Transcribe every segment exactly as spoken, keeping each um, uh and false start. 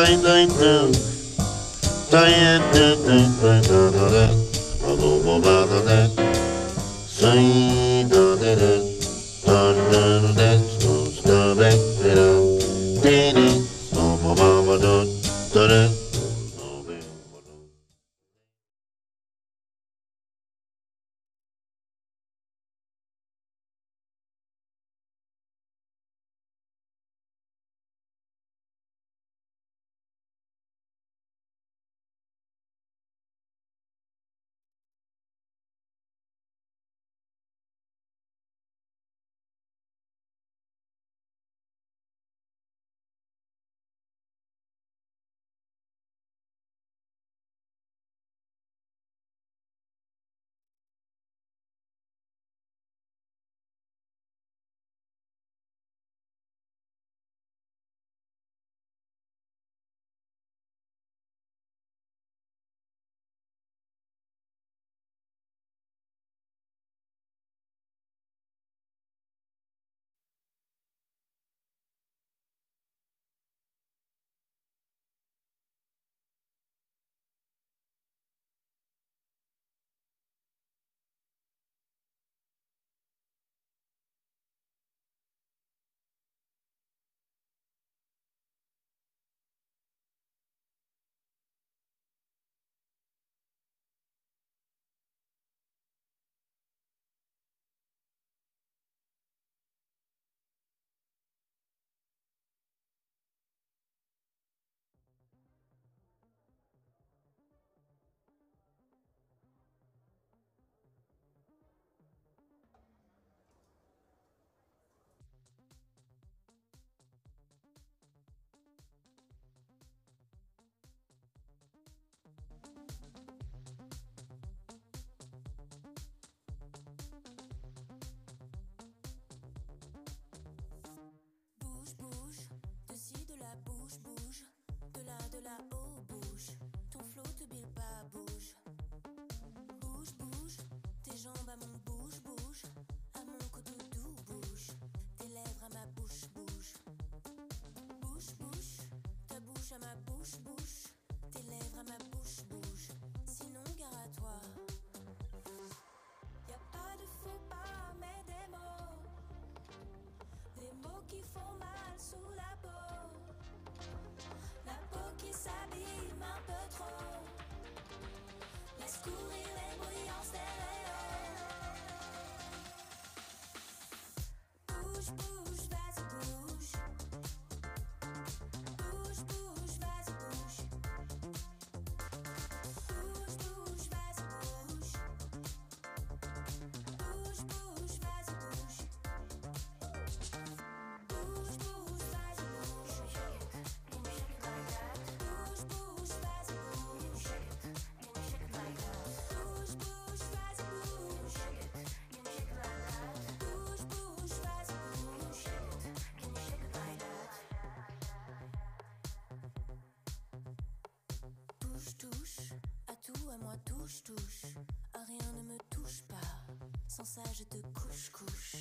touche, touche, rien ne me touche pas, sans ça je te couche, couche.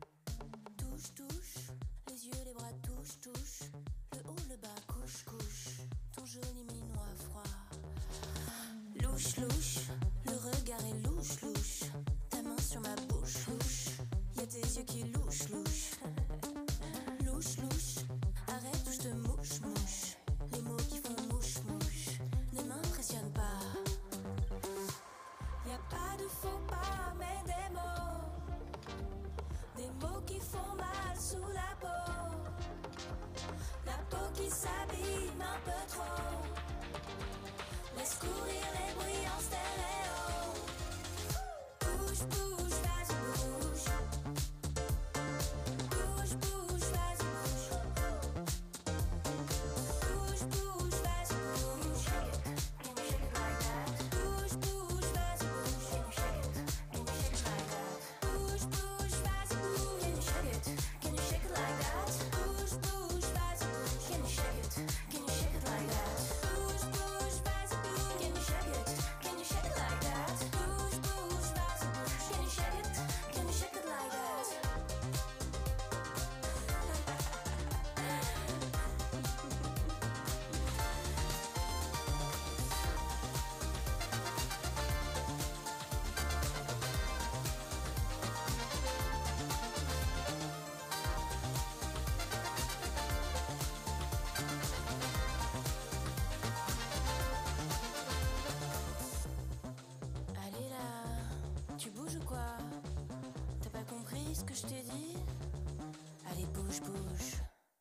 Touche, touche, les yeux, les bras, touche, touche, le haut, le bas, couche, couche, ton joli minois froid. Louche, louche, le regard est louche, louche, ta main sur ma bouche, louche, y'a tes yeux qui louche, louche. Louche, louche, arrête ou je te mouche, mouche, les mots qui font mouche, mouche, ne m'impressionnent pas. Y'a pas de faux pas, mais des mots, des mots qui font mal sous la peau, la peau qui s'abîme un peu trop, laisse courir les bruits en stéréo. Bouge, bouge, vas-y, bouge. Bouge, bouge, vas-y, bouge. Bouge, bouge, vas-y, bouge. Bouge, bouge, vas-y, bouge. Bouge, bouge, vas-y, bouge. Can you shake it like that? Bouge, bouge, vas-y, bouge. Can you shake it? ce que je t'ai dit? Allez, bouge, bouge.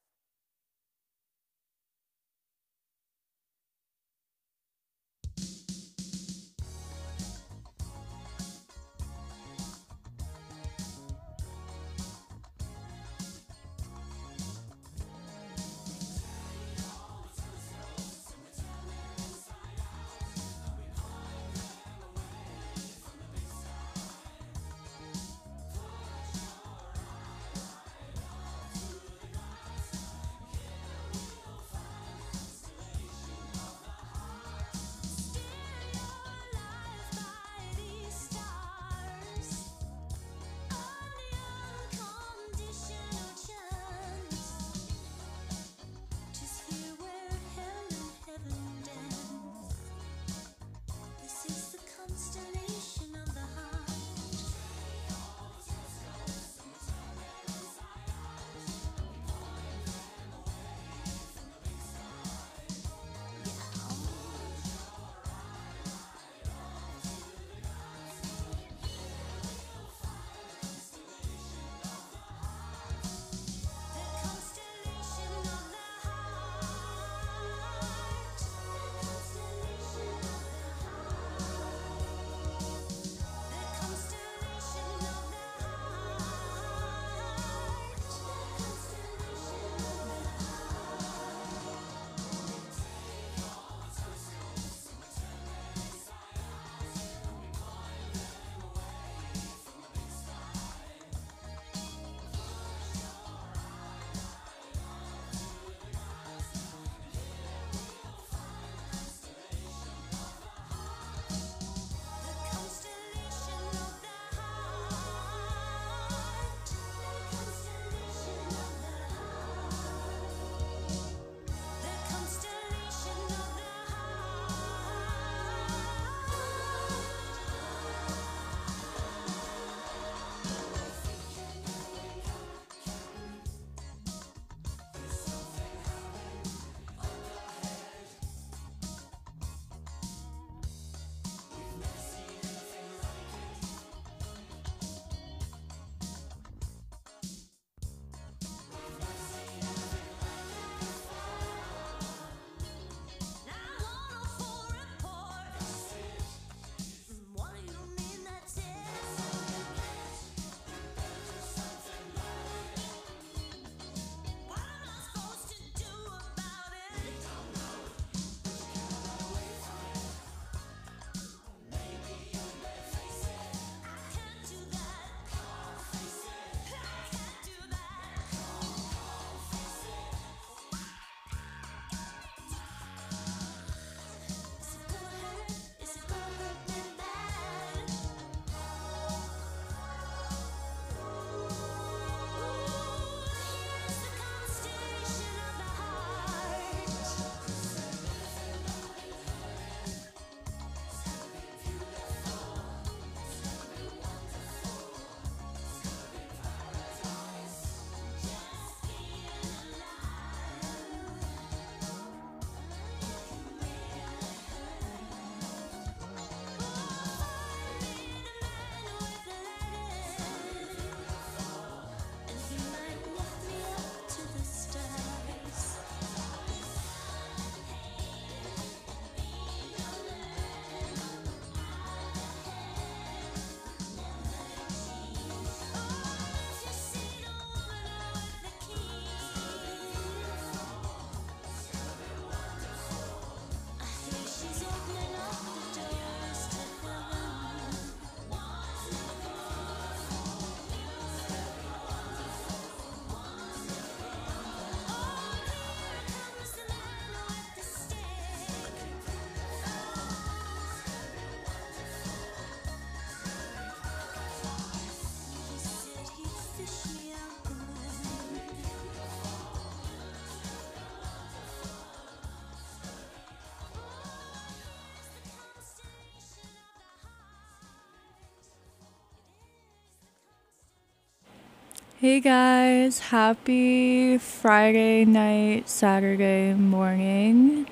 Hey guys, happy Friday night, Saturday morning.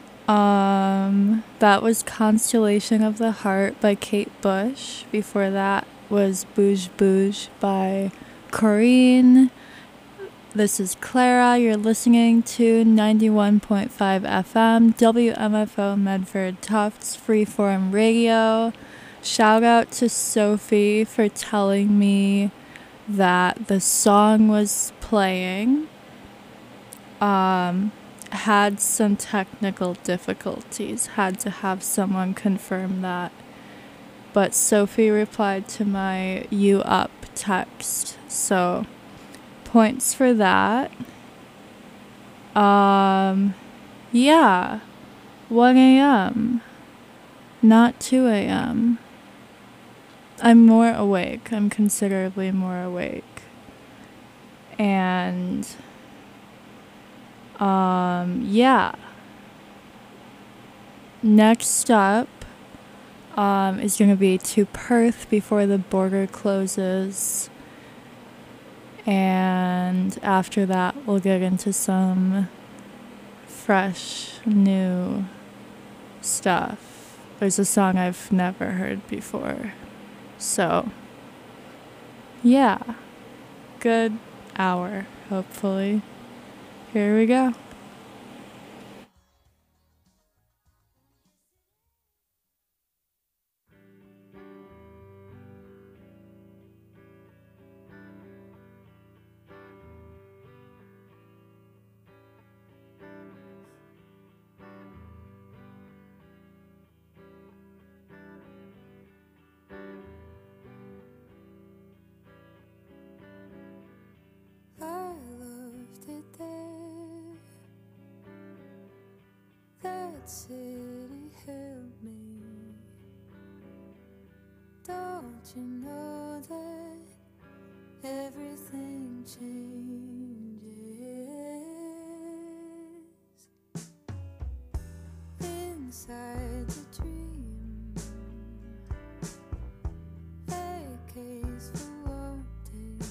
Um, that was Constellation of the Heart by Kate Bush. Before that was Bouge Bouge by Corrine. This is Clara. You're listening to ninety-one point five F M, W M F O Medford Tufts Freeform Radio. Shout out to Sophie for telling me that the song was playing. Um, had some technical difficulties. Had to have someone confirm that. But Sophie replied to my "you up" text. So, points for that. Um, yeah. one a.m. Not two a.m. I'm more awake. I'm considerably more awake. And, um, yeah. Next up, um, is going to be to Perth before the border closes. And after that, we'll get into some fresh, new stuff. There's a song I've never heard before. So, yeah. Good hour, hopefully. Here we go. I loved it there. That city held me. Don't you know that everything changes inside the dream? A case for wanting.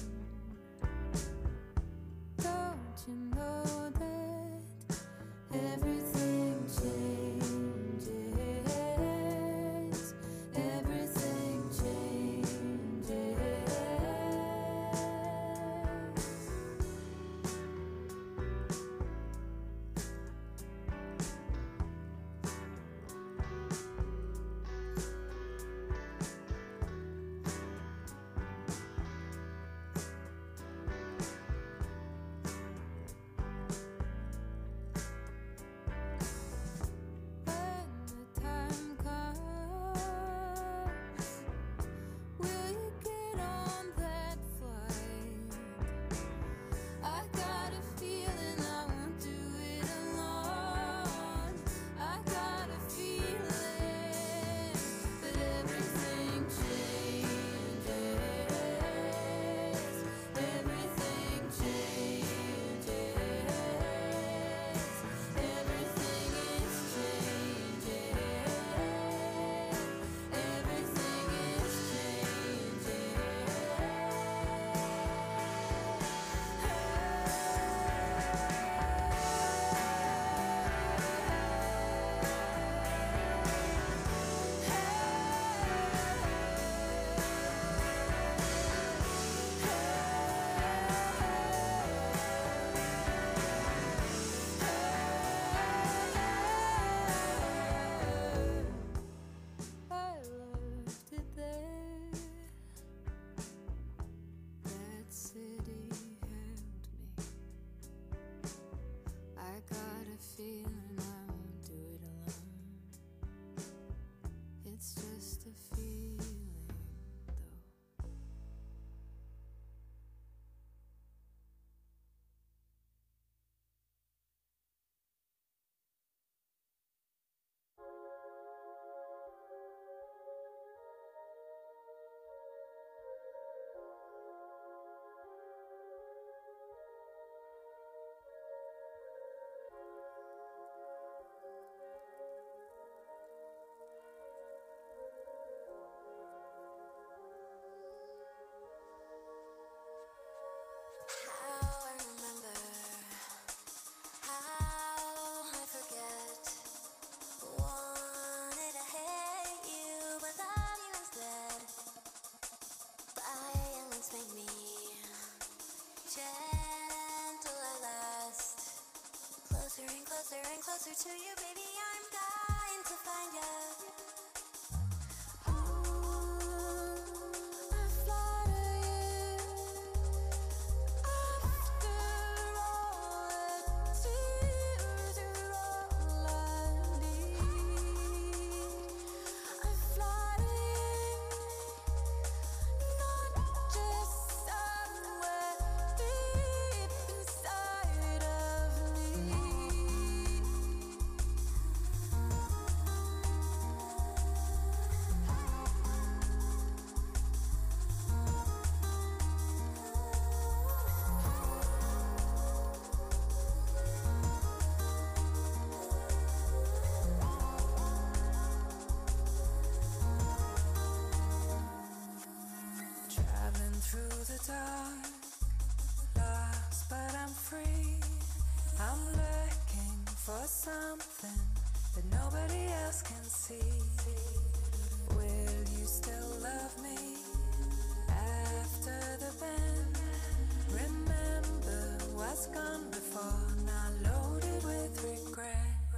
Don't you know that everything changes? Everything changes. to you, baby, I'm dying to find you. Through the dark, lost but I'm free. I'm looking for something that nobody else can see. Will you still love me after the bend? Remember what's gone before, not loaded with regret.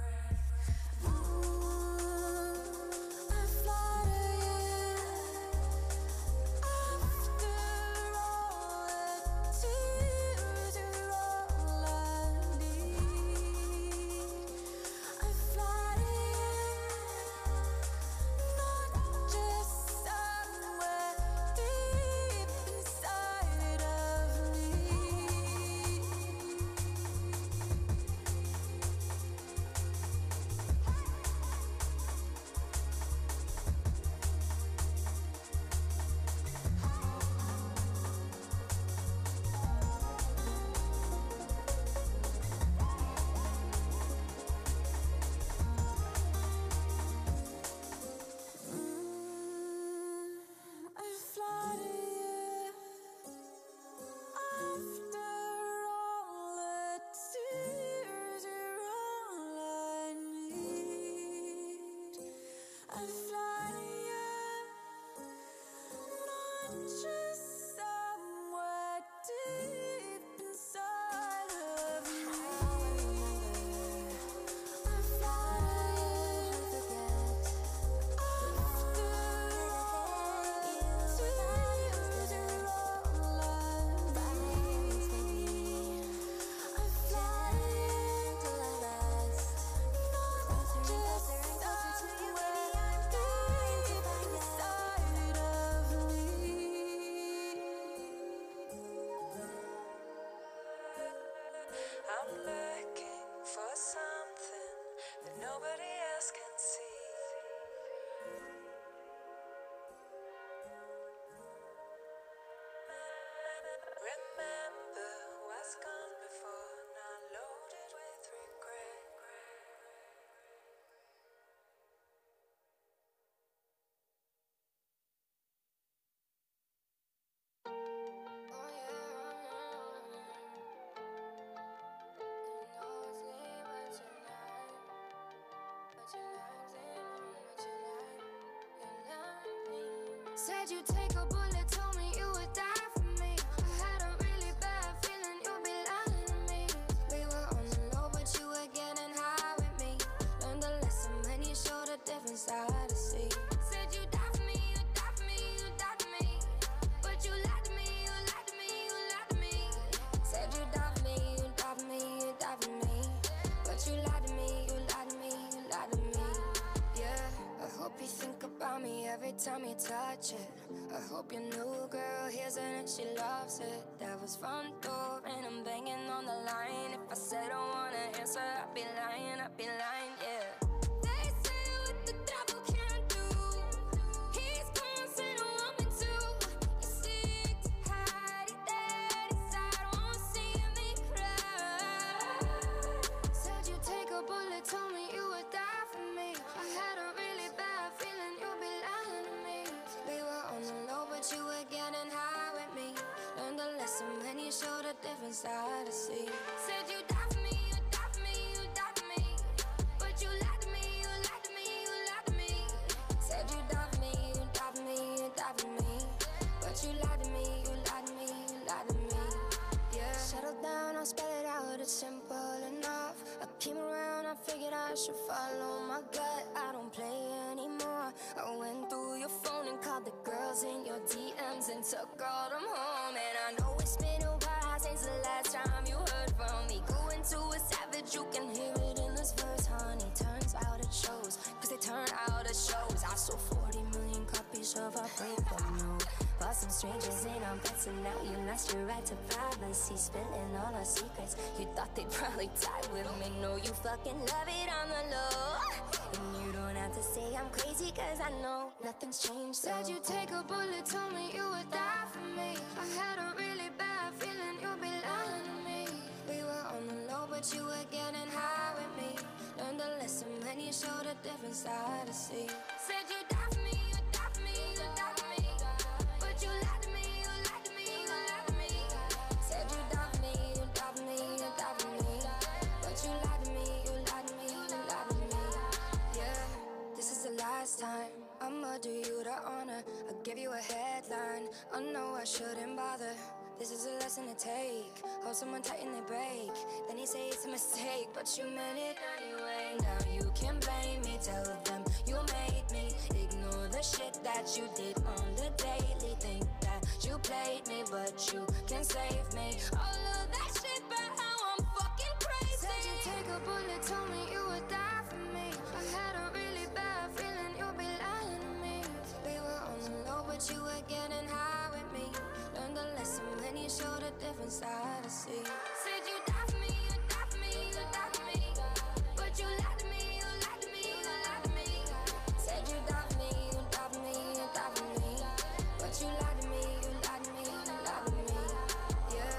I'm looking for something that nobody else can see. Remember what's gone before, not loaded with regret. Said you'd take a bullet, told me you would die for me. I had a really bad feeling you'd be lying to me. We were on the low, but you were getting high with me. Learned a lesson when you showed a different side to see. Said you'd die for me, you'd die for me, you'd die for me. But you lied to me, you lied to me, you lied to me. Said you'd die for me, you'd die for me, you'd die for me. But you lied to me, you lied to me, you lied to me. Yeah, I hope you think about me every time you touch it. I hope your new girl hears it and she loves it. Devil's front door and I'm banging on the line. If I said I wanna answer, I'd be lying, I'd be lying, yeah. They say what the devil can't do, he's gonna send a woman too. You seek to hide it dead inside, won't see me cry. Said you'd take a bullet, told me you would die for me. I had a really bad feeling you'd be lying to me. We were on the low, but you were getting high with me. Learned a lesson when you showed a different side to see. Said you'd die for me, you'd die for me, you'd die for me. But you lied to me, you lied to me, you lied to me. Said you'd die for me, you'd die for me, you'd die for me. But you lied to me, you lied to me, you lied to me. Yeah. Settle down, I'll spell it out, it's simple enough. I came around, I figured I follow my gut, I don't play anymore. I went through your phone and called the girls in your D Ms and took all them home. And I know it's been a while since the last time you heard from me. Grew into a savage, you can hear it in this verse, honey. Turns out it shows, cause they turn out it shows. I sold forty million copies of our breakup, no. Bought some strangers in on bets and now you lost your right to privacy. Spilling all our secrets, you thought they'd probably die with me. No, you fucking love it on the low. And you don't have to say I'm crazy cause I know nothing's changed, so. Said you'd take a bullet, told me you would die for me. I had a really bad feeling you'd be lying to me. We were on the low but you were getting high with me. Learned a lesson when you showed a different side to see. Said you'd die for me, you'd die for me, you'd die for me. But you lied to me, you lied to me, you lied to me. Said you'd die for me, you'd die for me, you'd die for me. But you lied to me, you lied to me, you lied to me. Yeah, this is the last time I'ma do you the honor. I'll give you a headline, I know I shouldn't bother. This is a lesson to take. Hold someone tight and they break. Then you say it's a mistake, but you meant it anyway. Now you can blame me, tell them you made me. Ignore the shit that you did on the daily. Think that you played me, but you can save me. All of that shit, but how I'm fucking crazy. Said you'd take a bullet, told me you would die for me. I had a really bad feeling you'd be lying to me. We were on the low, but you were getting high with me. Learned a lesson when you showed a different side to see. Said you'd die for me, you'd die for me, you'd die for me. But you lied to me, you lied to me, you lied to me. Said you die for me, you die for me, you die for me. But you lied to me, you lied to me, you lied to me. Yeah.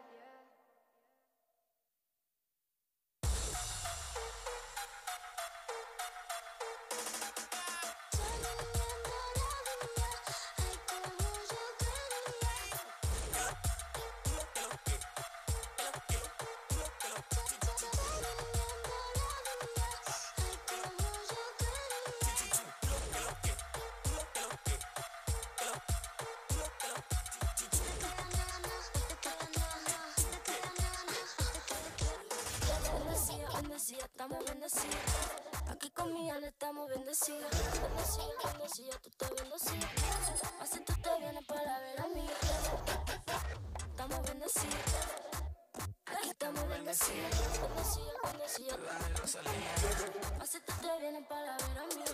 Bendecida, estamos bendecidas. Aquí con mi alma estamos bendecidas. Bendecida, bendecida, tú estás bendecida. Así tú te vienes para ver a mí. Estamos bendecidas. Aquí estamos bendecidas. Bendecida, bendecida. Así tú te vienes para ver a mí.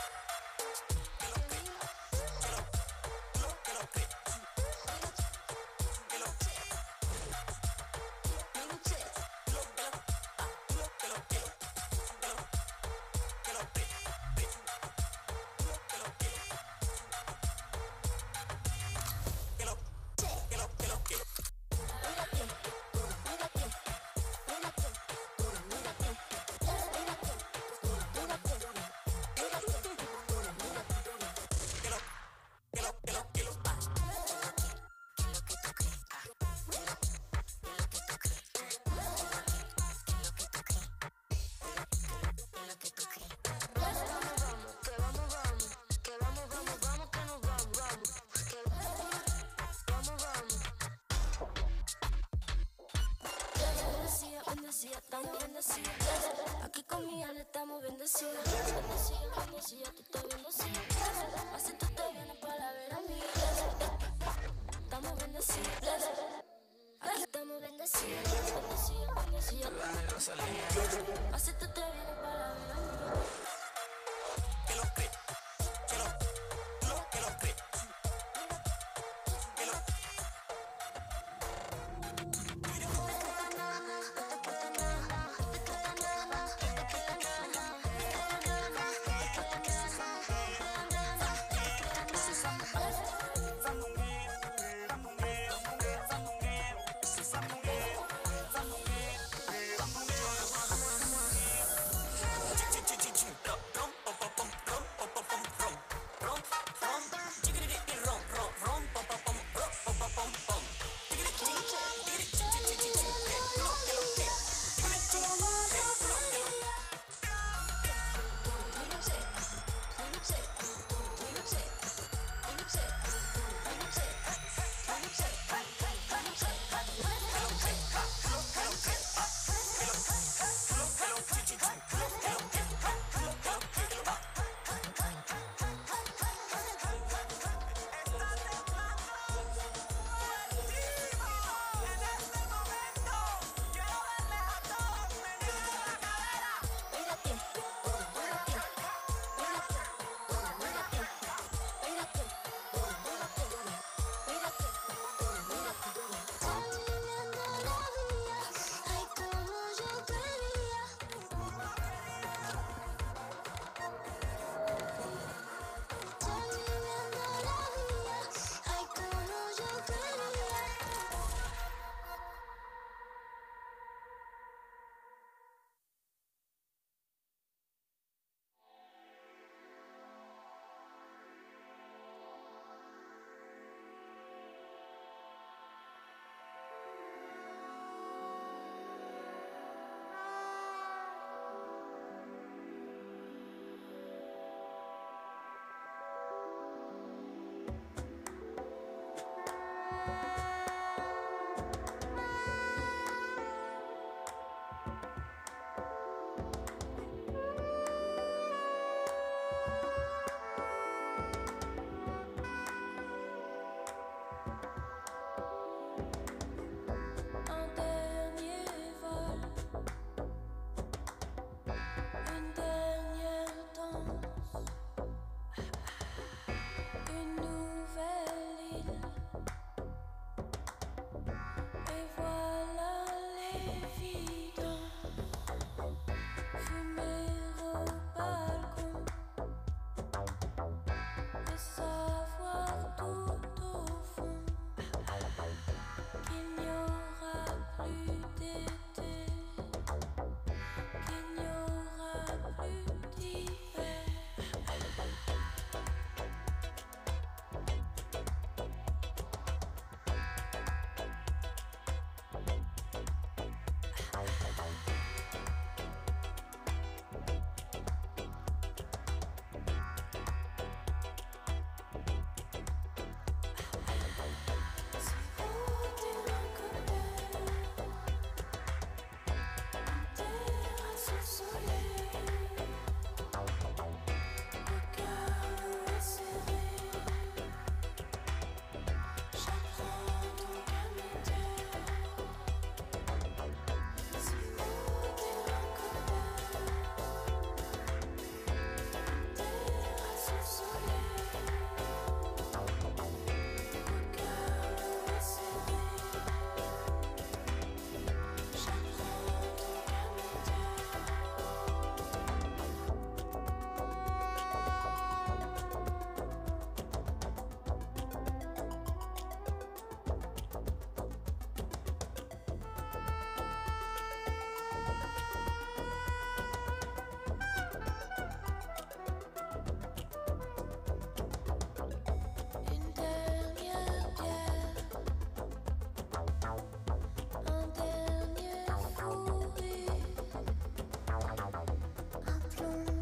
Bendecida, estamos bendecidas. Aquí con mi alma estamos bendecidas. Bendecida, bendecida, tú estás bendecida. Así tú te vienes para ver a mí. Estamos bendecidas. Aquí estamos bendecidas. Bendecida, bendecida. Así tú te vienes para ver a mí.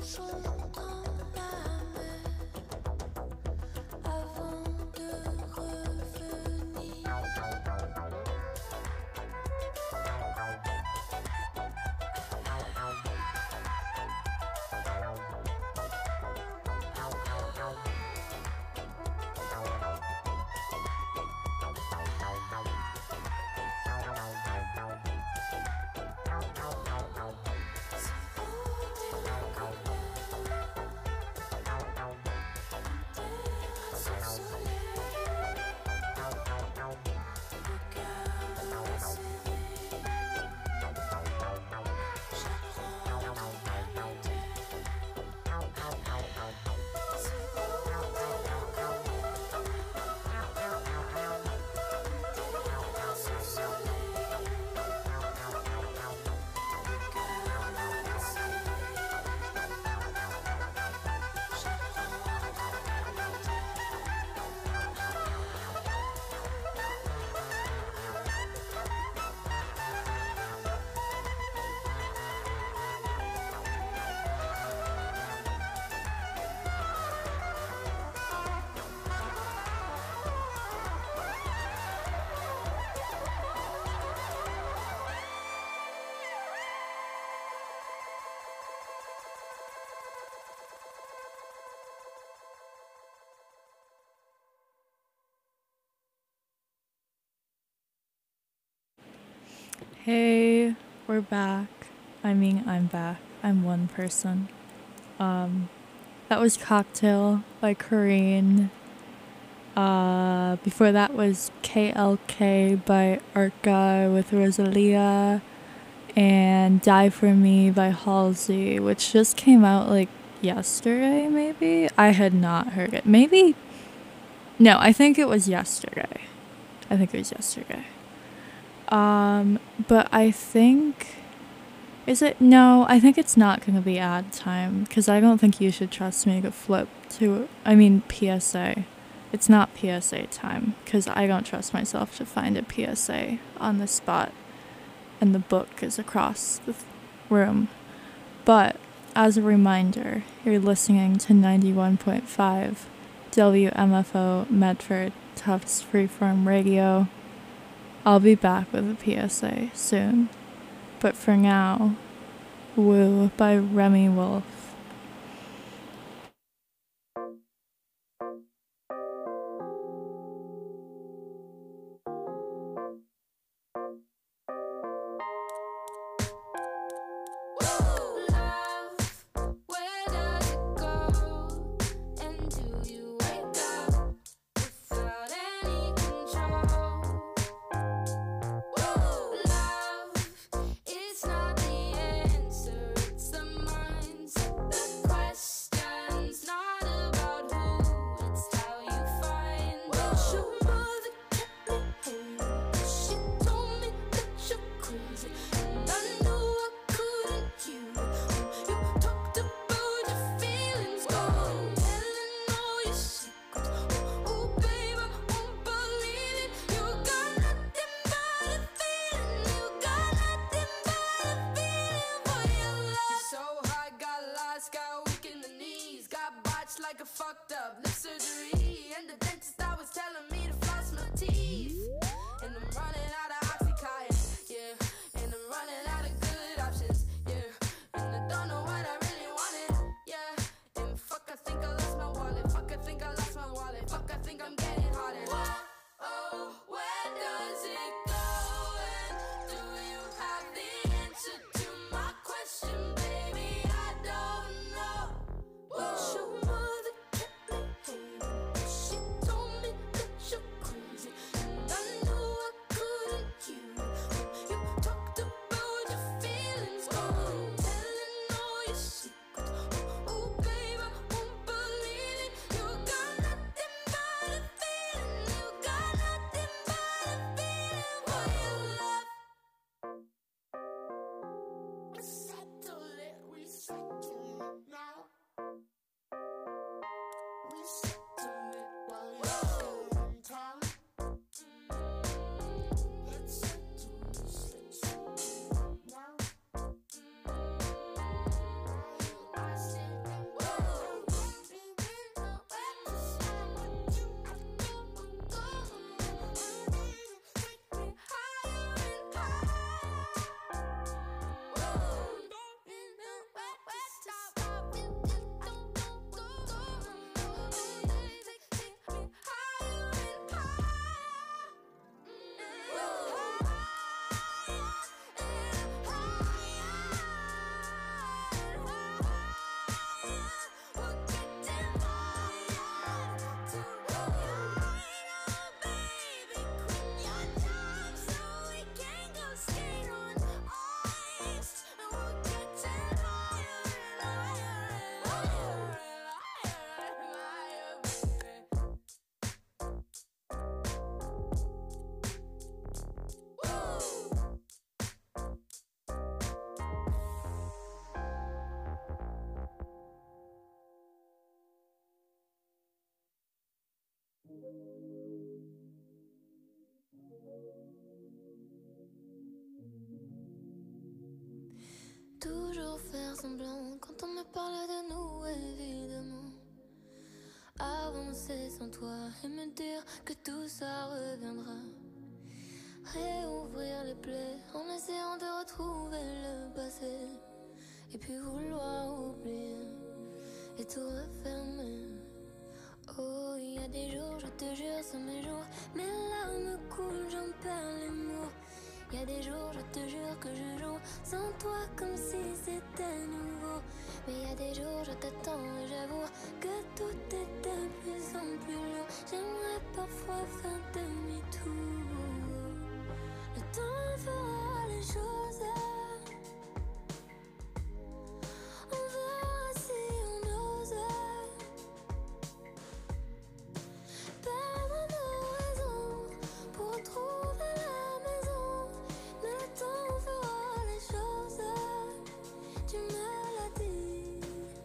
plongeons dans la mer avant de revenir. Hey, we're back. I mean, I'm back. I'm one person. Um, that was Cocktail by Kareen. Uh, before that was K L K by Arca with Rosalia, and Die For Me by Halsey, which just came out like yesterday, maybe? I had not heard it. Maybe? No, I think it was yesterday. I think it was yesterday. Um, but I think, is it? No, I think it's not going to be ad time, because I don't think You Should Trust Me to flip to, I mean, P S A. It's not P S A time, because I don't trust myself to find a P S A on the spot, and the book is across the room. But, as a reminder, you're listening to ninety-one point five W M F O Medford Tufts Freeform Radio. I'll be back with a P S A soon. But for now, Woo by Remy Wolf. Like a fucked up lip surgery, and the dentist I was telling me to floss my teeth. And I'm running out of Oxycontin, yeah. And I'm running out of good options, yeah. And I don't know what I really wanted, yeah. And fuck, I think I lost my wallet. Fuck, I think I lost my wallet. Fuck, I think I'm getting hotter. Oh, where does it go? And do you have the answer to my question, baby? I don't know. Whoa. Show my she told me that Toujours faire semblant quand on me parle de nous, évidemment. Avancer sans toi et me dire que tout ça reviendra. Réouvrir les plaies en essayant de retrouver le passé. Et puis vouloir oublier et tout refermer. Oh, il y a des jours, je te jure, sont mes jours. Mes larmes coulent, j'en perds les mots. Il y a des jours, je te jure que je joue sans toi comme si c'était nouveau. Mais il y a des jours, je t'attends et j'avoue que tout est de plus en plus lourd. J'aimerais parfois faire demi-tour. Le temps fera les choses. On verra si on ose perdre nos raisons pour retrouver la maison. Mais le temps fera les choses, tu me l'as dit.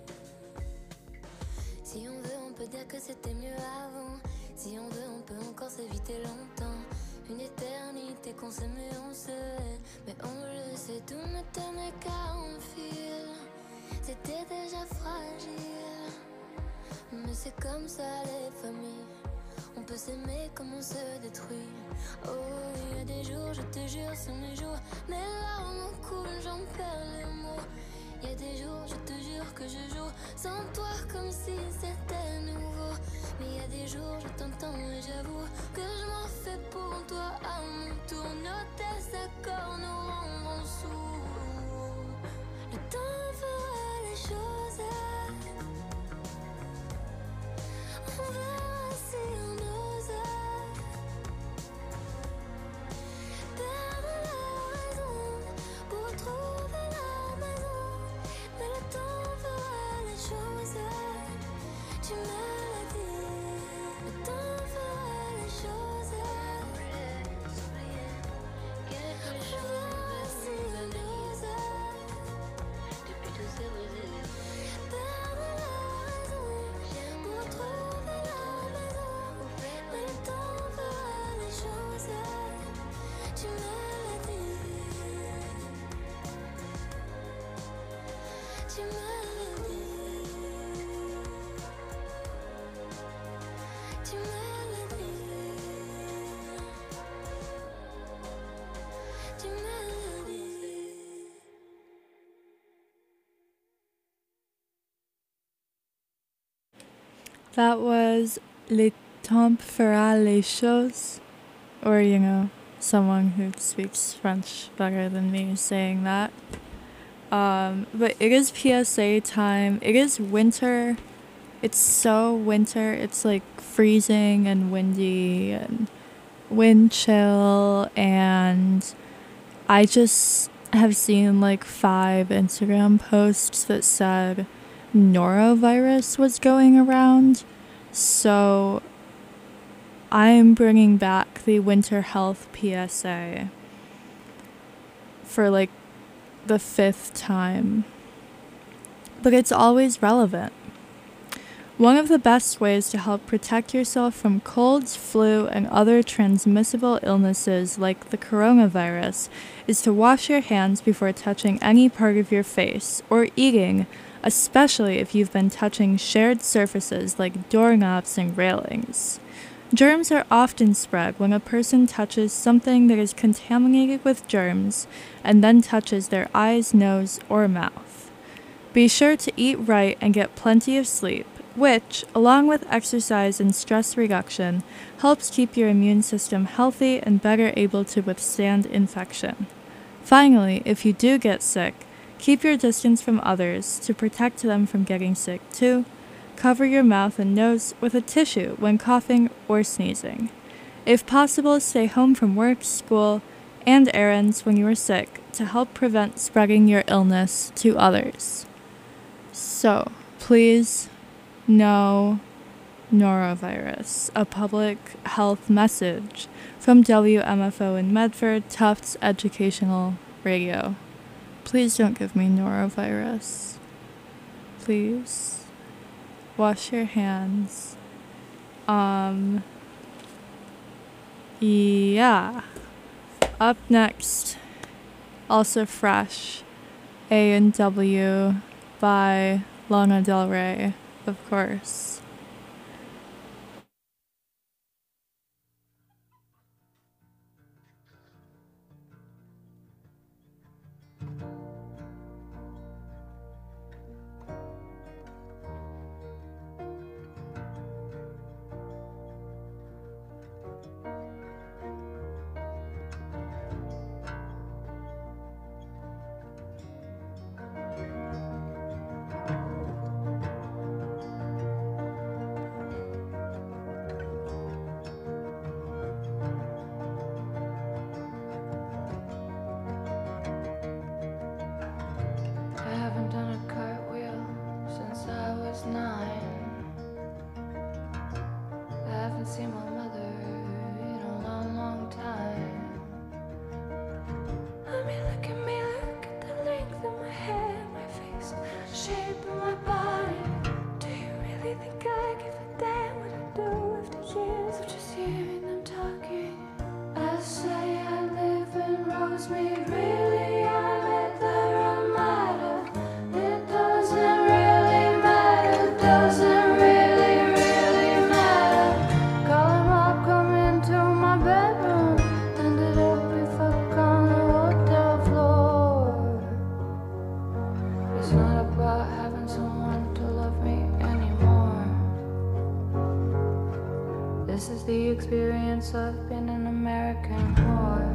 Si on veut, on peut dire que c'était mieux avant. Si on veut, on peut encore s'éviter longtemps. Une éternité qu'on s'aimait, on se hait. Mais on le sait, tout ne tenait qu'à un fil. C'était déjà fragile. Mais c'est comme ça les familles. On peut s'aimer comme on se détruit. Oh, il y a des jours, je te jure, sont mes jours. Mes larmes coulent, j'en perds les mots. Il y a des jours, je te jure que je joue sans toi comme si c'était nouveau. Mais il y a des jours, je t'entends et j'avoue que je m'en fais pour toi à mon tour. Nos désaccords nous rendront sourds. Le temps fera les choses. On verra si on ose perdre la raison pour trouver la maison. Mais le temps fera les choses, tu me l'as dit. Le temps fera les choses. On verra si on ose depuis tous ces rêves perdre la raison pour trouver la maison. Mais le temps fera les choses, tu me l'as dit. Tu me l'as dit. Tu me l'as dit. Tu me l'as dit. That was Le Temps fera les choses, or, you know, someone who speaks French better than me saying that. Um, but it is P S A time. It is winter. It's so winter. It's like freezing and windy and wind chill. And I just have seen like five Instagram posts that said norovirus was going around. So I'm bringing back the winter health P S A for like the fifth time. But it's always relevant. One of the best ways to help protect yourself from colds, flu, and other transmissible illnesses like the coronavirus is to wash your hands before touching any part of your face or eating, especially if you've been touching shared surfaces like doorknobs and railings. Germs are often spread when a person touches something that is contaminated with germs and then touches their eyes, nose, or mouth. Be sure to eat right and get plenty of sleep, which, along with exercise and stress reduction, helps keep your immune system healthy and better able to withstand infection. Finally, if you do get sick, Keep your distance from others to protect them from getting sick too. Cover your mouth and nose with a tissue when coughing or sneezing. If possible, stay home from work, school, and errands when you are sick to help prevent spreading your illness to others. So, please, no norovirus, a public health message from W M F O in Medford, Tufts Educational Radio. Please don't give me norovirus. Please. Wash your hands. Um, yeah. Up next, also fresh, A and W by Lana Del Rey, of course. I've been an American whore.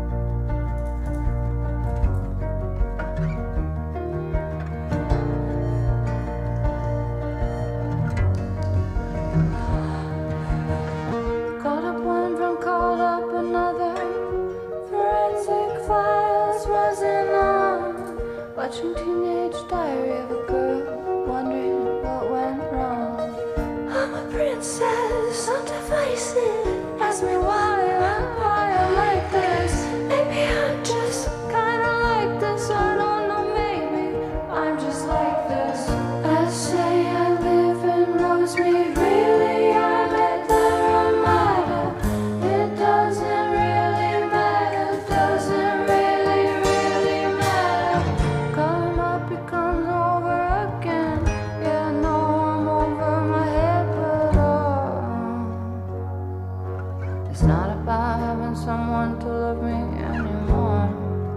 Called up one from called up another. Forensic Files wasn't on. Watching Teenage Diary of a Girl, wondering what went wrong. I'm a princess, I'm divisive. Ask me why, why I'm like this. Maybe I'm just kinda like this. I don't know, maybe I'm just like this. I say I live in Rosemead, really I'm at the Ramada. It doesn't really matter, doesn't really, really matter. Call him up, he comes over again. Yeah, I know I'm over my head, but oh, it's not about having someone to love me anymore.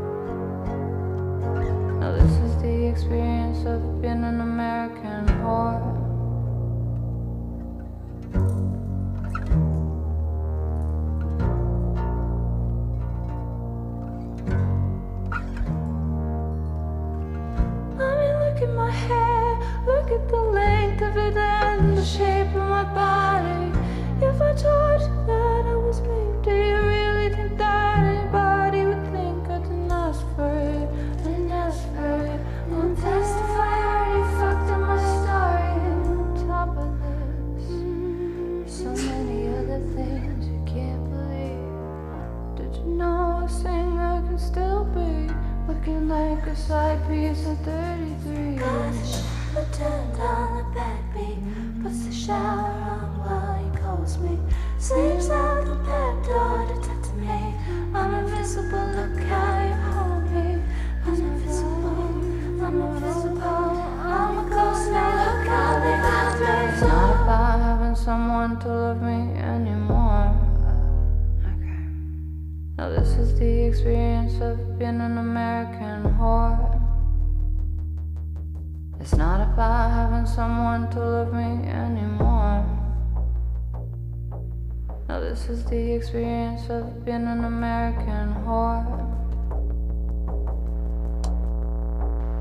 Now this is the experience of being an American whore. I mean, look at my hair, look at the length of it and the shape of my body. If I told you that I was lame, do you really think that anybody would think I didn't ask for it? I didn't ask for it. Won't testify, I already fucked up my story. On top of this, so many other things you can't believe. Did you know a singer can still be looking like a side piece of thirty-three? Gosh, I turned on the backbeat, puts the shower on while he calls me. Sleeps out the back door to talk to me. I'm invisible, look how you hold me. I'm invisible, I'm invisible. I'm a ghost now, look how they hold me. It's not about having someone to love me anymore. Okay. Now this is the experience of being an American whore. It's not about having someone to love me anymore. Now this is the experience of being an American whore.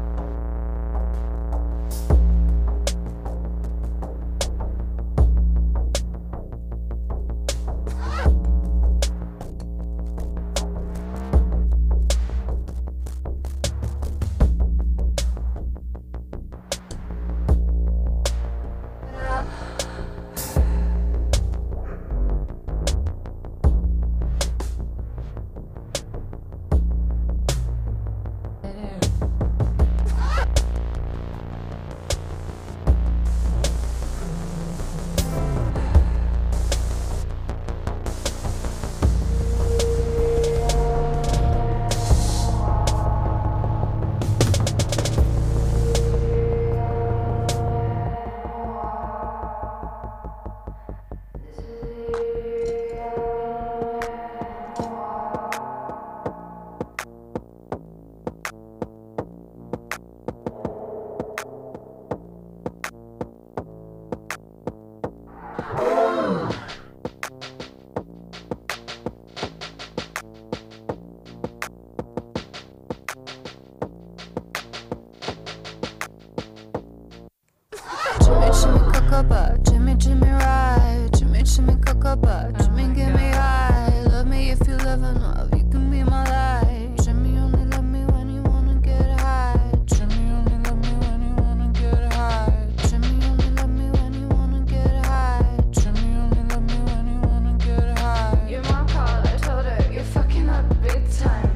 Cocoa, Jimmy, Jimmy, ride. Jimmy, Jimmy, Cocoa, Jimmy, give me high. Love me if you live in love, you can be my life. Jimmy only love me when you wanna get high. Jimmy only love me when you wanna get high. Jimmy only love me when you wanna get high. Jimmy only love me when you wanna get high. Your mom called, I told her, you're fucking up big time.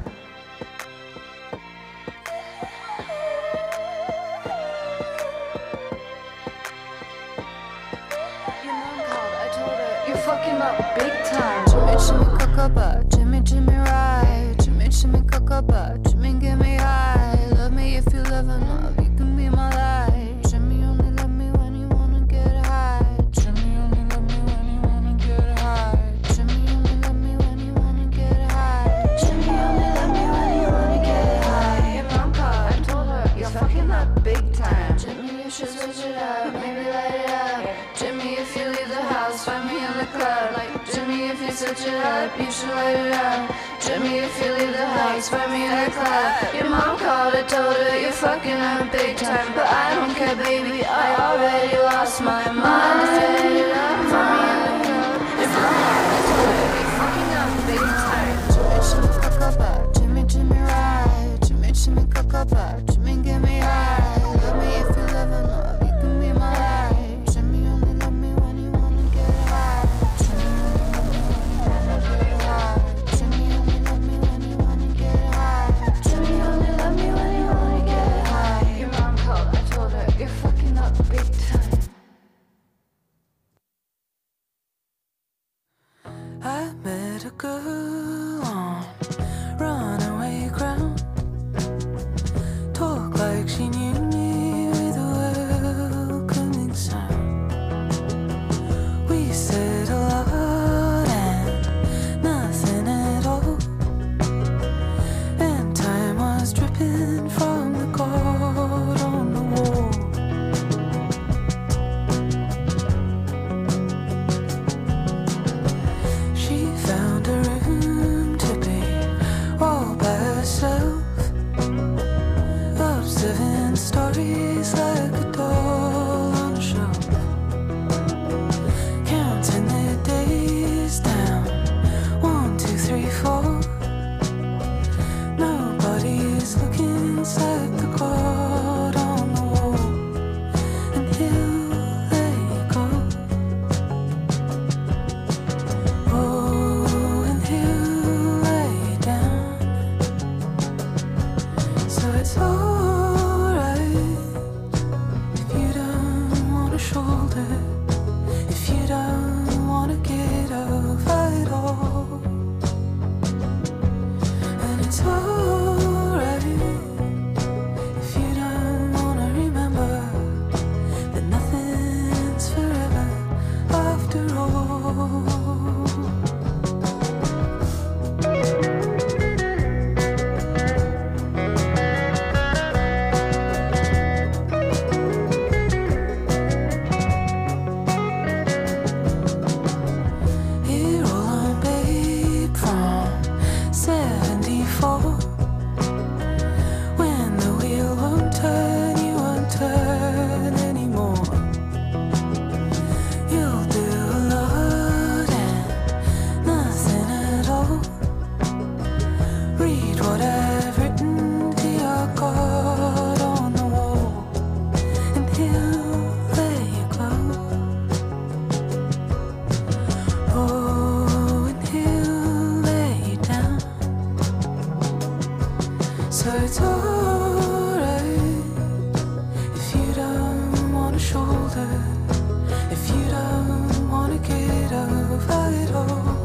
Your mom called, I told her, you're fucking up big time. Jimmy, Jimmy, Cocoa, Jimmy, Jimmy, ride. Jimmy, Jimmy, Cocoa, Jimmy, give me high. Love me if you live in love, you can be my life. Jimmy only love me when you wanna get high. Jimmy only love me when you wanna get high. Jimmy only love me when you wanna get high. Jimmy only love me when you wanna get high. Your mom called, I told her, you're fucking up big time. Jimmy, you should switch it up, maybe light it up. Jimmy, if you leave the house, find me in the club. Like Jimmy, if you switch it up, you should light it up. Jimmy, if you leave the house, find me in the club. Your mom called, I told her, you're fucking up big time. But I don't care, baby, I already lost my mind. If you light it up, find me in the club. Your mom called, I told her, you're fucking up big time. Jimmy, Jimmy, Cocoa, Jimmy, Jimmy, ride. Jimmy, Jimmy, Cocoa, Jimmy, give me high. Love me if you live in love, you can be my life. Jimmy only love me when you wanna get high. Jimmy only love me when you wanna get high. Jimmy only love me when you wanna get high. Your mom called, I told her, you're fucking up big time. I met a girl on runaway ground. Talk like she knew me with a welcoming sound. We said a lot and nothing at all. And time was dripping from the cord on the wall. She found a room to be all by herself, observing stories like a doll on a shelf, counting the days down, one, two, three, four. Nobody's looking inside the cord on the wall, and here they go. Oh, and he'll lay down. So it's alright if you don't want a shoulder, if you don't want to get over it all. And it's alright if you don't want to remember that nothing's forever after all. Here on Babe from seventy-four. When the wheel won't turn, you won't turn anymore. You'll do a lot and nothing at all. Read what I've written to your card on the wall, and he'll let you go. Oh, and he'll lay you down. So it's alright if you don't want a shoulder, if you don't want to get over it all.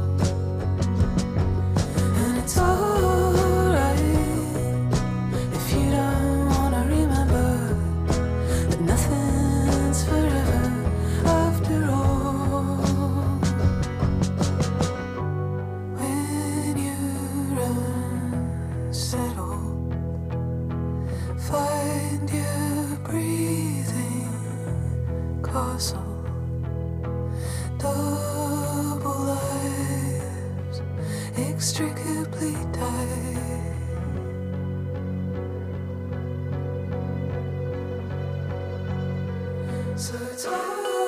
And it's alright if you don't want to remember that nothing's forever after all. When you're unsettled, find your breathing castle. Double lives inextricably tied. So it's all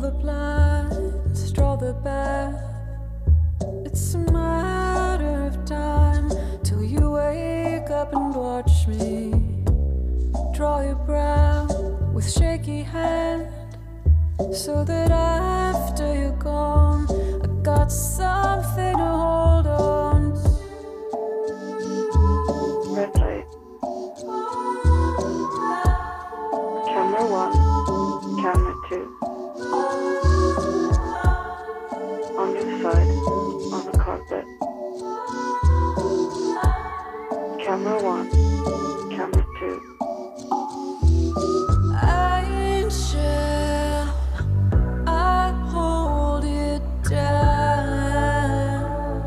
the blinds, draw the bath. It's a matter of time till you wake up and watch me. Draw your brow with shaky hand, so that after you're gone, I got something to hold on to. Red light. Camera one, camera two. On your side, on the carpet. Camera one, camera two. Angel, I hold it down.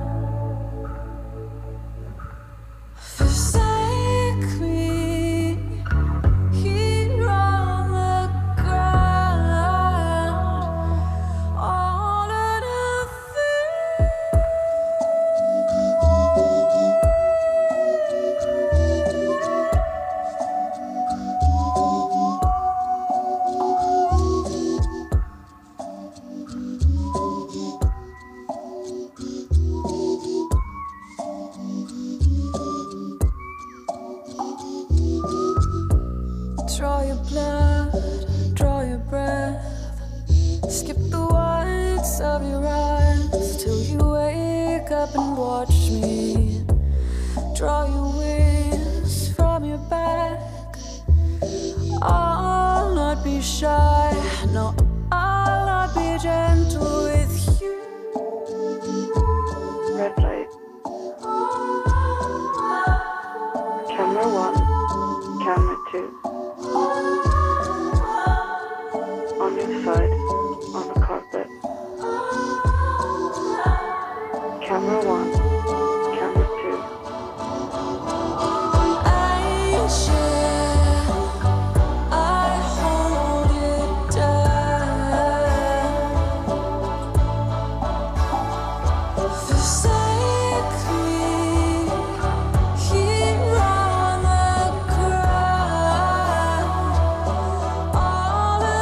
Forsake me here on the ground. All of Draw your blood, draw your breath. Skip the whites of your eyes till you wake up and watch me. Draw your wings from your back. I'll not be shy, no, I'll not be gentle with you. Red light. Camera one, camera two. On your side, on the carpet. Camera one, camera two. Angel, I hold it down. Forsake me here on the ground. All of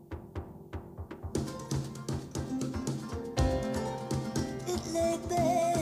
It like that.